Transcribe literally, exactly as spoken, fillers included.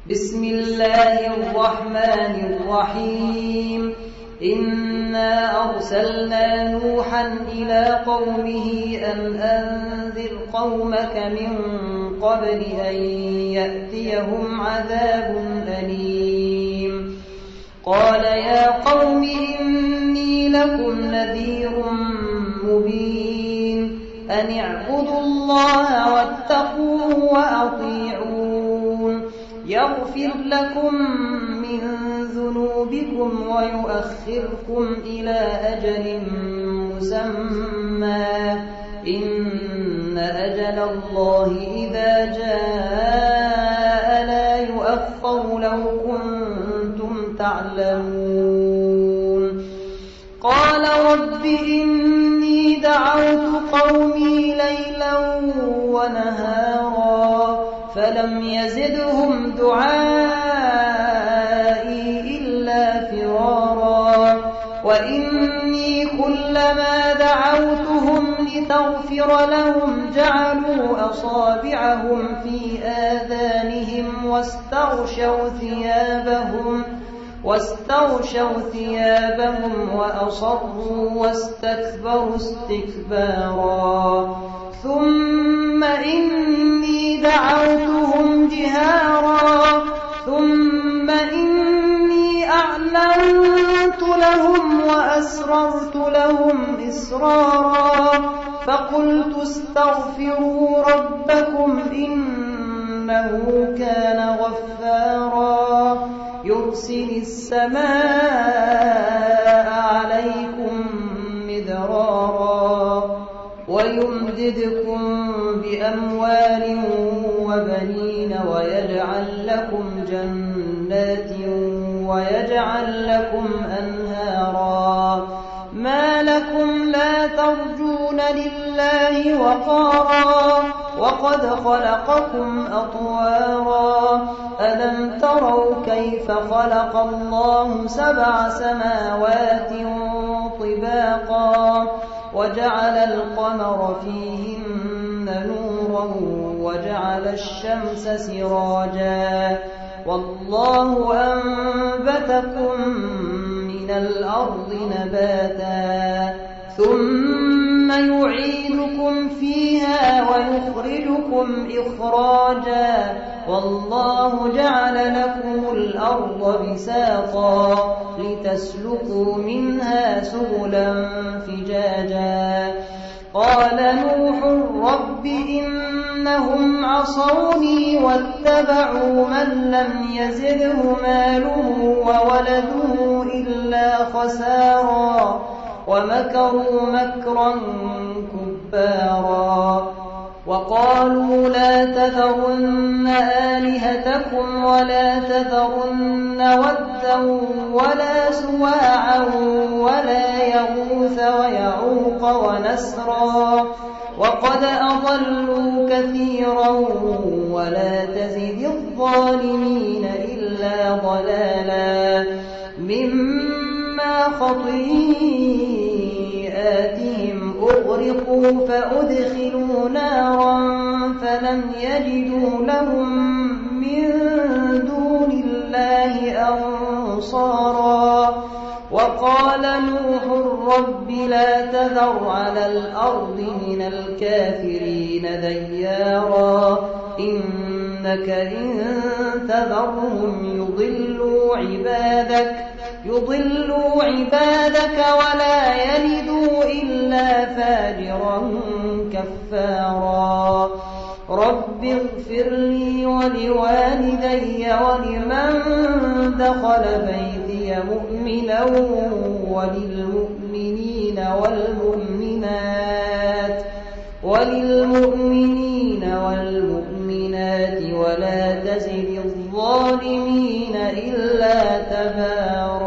بسم الله الرحمن الرحيم إنا أرسلنا نوحا إلى قومه أن أنذر قومك من قبل أن يأتيهم عذاب أليم قال يا قوم إني لكم نذير مبين أن اعبدوا الله واتقوه وأطيعون يغفر لكم من ذنوبكم ويؤخركم إلى أجل مسمى إن أجل الله إذا جاء لا يؤخر لو كنتم تعلمون قال رب إني دعوت قومي ليلا ونهارا فلم يزدهم دعائي إلا فرارا وإني كلما دعوتهم لتغفر لهم جعلوا أصابعهم في آذانهم واستغشوا ثيابهم واستغشوا ثيابهم وأصروا واستكبروا استكبارا ثم إني دعوتهم جهارا ثم إني أعلنت لهم وأسررت لهم إسرارا فقلت استغفروا ربكم إنه كان غفارا يرسل السماء عليكم مدرارا ويمددكم بأموال وبنين ويجعل لكم جنات ويجعل لكم أنهارا ما لكم لا ترجون لله وقارا وقد خلقكم أطوارا ألم تروا كيف خلق الله سبع سماوات طباقا وجعل القمر فيهن نورا وجعل الشمس سراجا والله أنبتكم من الأرض نباتا ثم يعيدكم فيها ويخرجكم إخراجا والله جعل لكم الأرض بساطا لتسلكوا منها سبلا فجاجا قال نوح رب إنهم عصوني واتبعوا من لم يزده ماله وولده إلا خسارا ومكروا مكرا كبارا وقالوا لا تذرن آلهتكم ولا تذرن ودا ولا سواعا ولا يغوث ويعوق ونسرا وقد أضلوا كثيرا ولا تزد الظالمين إلا ضلالا مما خطيئاتهم أغرقوا فأدخلوا نارا فلم يجدوا لهم من دون الله أنصارا وقال نوح رب لا تذر على الأرض من الكافرين ديارا إنك إن تذرهم يضلوا عبادك يضلوا عبادك ولا يلدوا إلا فاجرا كفارا رب اغفر لي ولوالدي ولمن دخل بيتي مؤمنا وللمؤمنين والمؤمنات وللمؤمنين والمؤمنات ولا تزد الظالمين إلا تبارا